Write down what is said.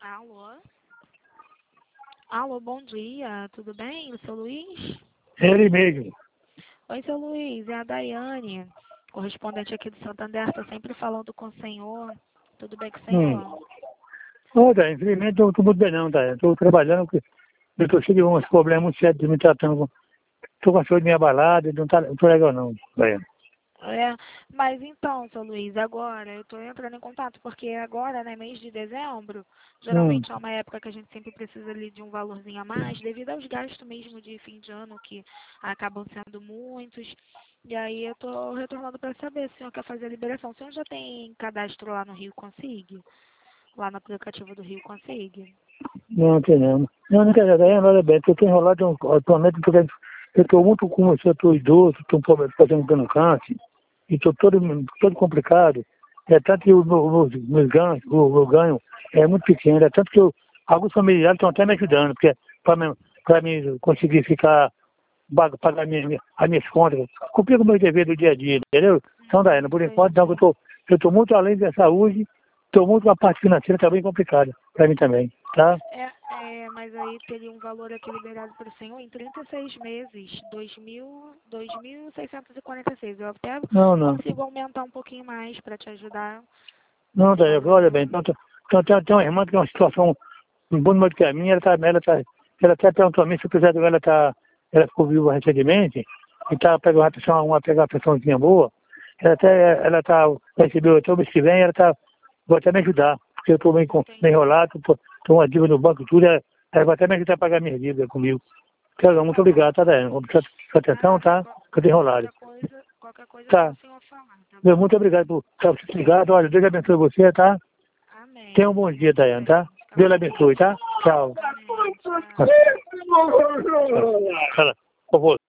Alô? Alô, bom dia, tudo bem? O seu Luiz? Ele mesmo. Oi, seu Luiz, é a Daiane, correspondente aqui do Santander, estou sempre falando com o senhor. Tudo bem com o senhor? Olha, infelizmente não estou muito bem não, tá? Estou trabalhando, porque eu estou cheio de uns problemas muito sérios de me tratando. Estou com a saúde meio abalada, não estou legal não, Daiane. Mas então, seu Luiz, agora eu estou entrando em contato, porque agora, né, mês de dezembro, geralmente é uma época que a gente sempre precisa ali de um valorzinho a mais, devido aos gastos mesmo de fim de ano, que acabam sendo muitos. E aí eu estou retornando para saber se o senhor quer fazer a liberação. O senhor já tem cadastro lá no Rio Consigue? Lá no aplicativo do Rio Consigue? Não tem não. Não quer dizer, Daiane, olha bem, eu estou enrolado atualmente, eu estou muito com você, eu estou idoso, estou fazendo câncer, e estou todo complicado. É tanto que o meu ganho é muito pequeno, é tanto que alguns familiares estão até me ajudando, porque para mim conseguir pagar as minhas contas, cumprir com o meu dever do dia a dia, entendeu? Então, Daiane, por enquanto, não, eu estou muito além da saúde, estou muito com a parte financeira também complicada, para mim também, tá? Mas aí teria um valor aqui liberado para o senhor em 36 meses, 2.646. Eu até Não. consigo aumentar um pouquinho mais para te ajudar. Não, Daiane, olha bem, então tem uma irmã que tem uma situação muito mais do que a minha, ela até perguntou a mim se apesar de ela ficou viva recentemente, e está pegando uma pressãozinha boa, recebeu até o mês que vem, vai até me ajudar, porque eu estou meio enrolado, estou uma dívida no banco e tudo, ela vai até me ajudar a pagar minhas dívidas comigo. Então, muito obrigado, tá, Daiane? Sua atenção, tá? Que eu estou enrolado. Qualquer coisa Tá. o senhor falar, tá bom? Muito obrigado por ter ligado. Olha, Deus abençoe você, tá? Amém. Tenha um bom dia, Daiane, tá? Deus abençoe, tá? Tchau. Amém. Tchau. Fala, por favor.